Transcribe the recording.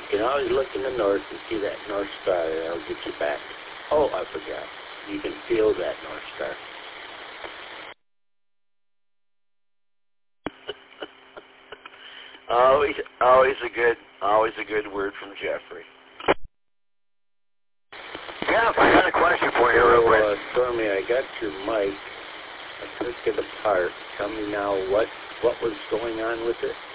can always look in the north and see that North Star. That'll get you back. Oh, I forgot. You can feel that North Star. Always a good word from Jeffrey. Yeah, I got a question for you real quick. Stormy, I got your mic. I took it apart. Tell me now what was going on with it?